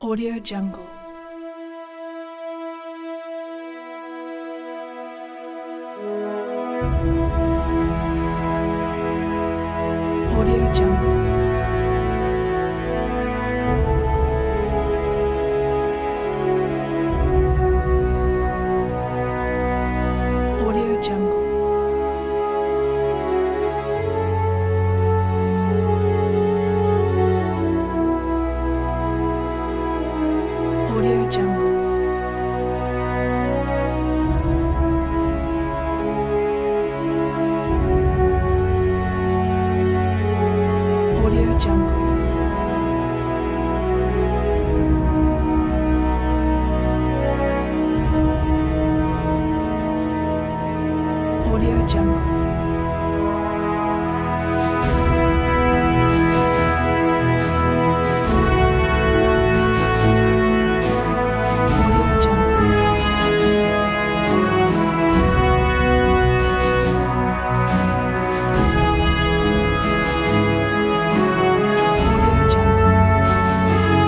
Audio Jungle. Audio Jungle. Audio Jungle. Audio Jungle. Audio Jungle. Audio Jungle. Audio Jungle. Audio Jungle.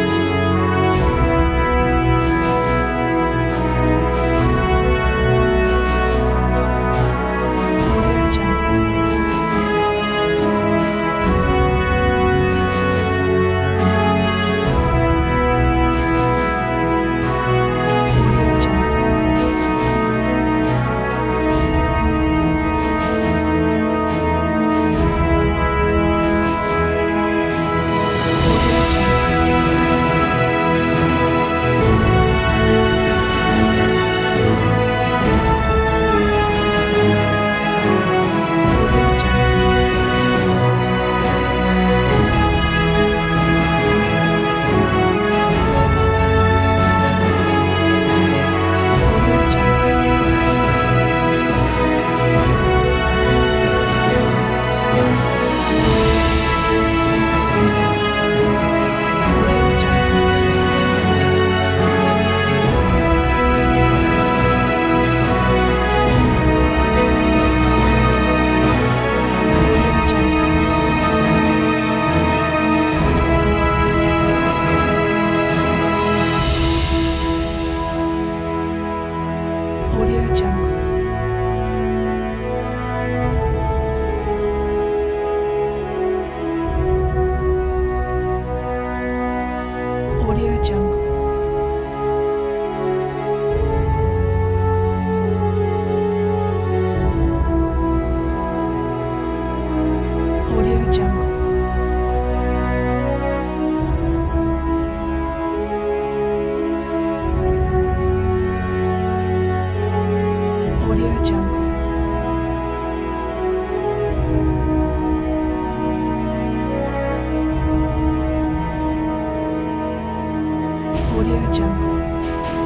Audio Jungle. Audio Jungle. Audio Jungle. Audio Jungle. Audio Jungle. Audio Jungle. Audio Jungle. Audio Jungle. Audio Jungle. Audio Jungle. Audio Jungle.